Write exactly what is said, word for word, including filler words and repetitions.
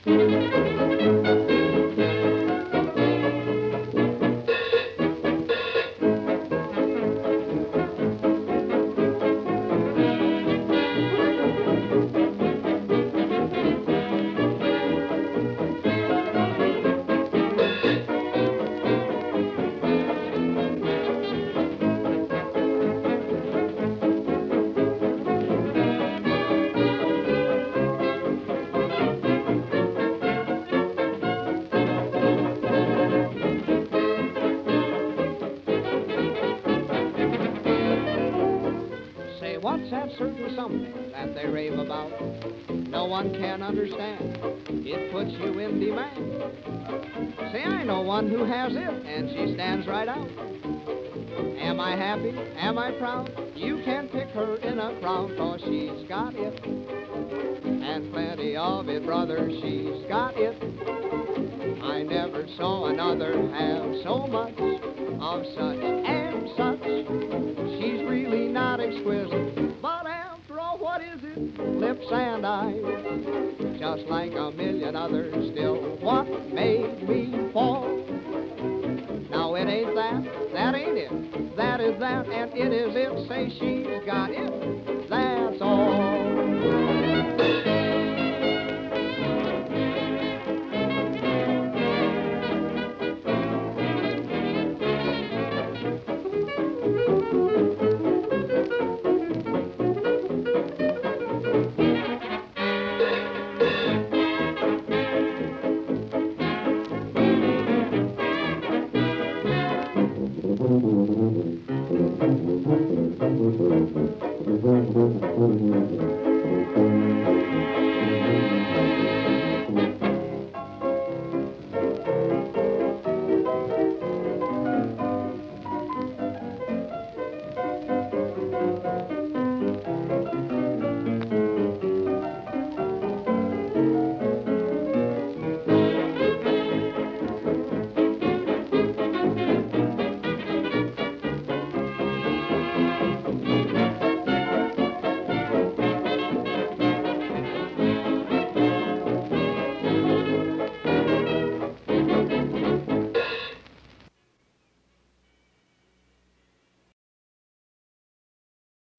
What's that certain something that they rave about? No one can understand. It puts you in demand. Say, I know one who has it, and she stands right out. Am I happy? Am I proud? You can't pick her in a crowd, 'cause she's got it. And plenty of it, brother, she's got it. I never saw another have so much of such and such. She's really not exquisite, but after all, what is it? Lips and eyes, just like a million others. Still, what made me fall? Now it ain't that, that ain't it. That is that, and it is it. Say she's got it. That's all.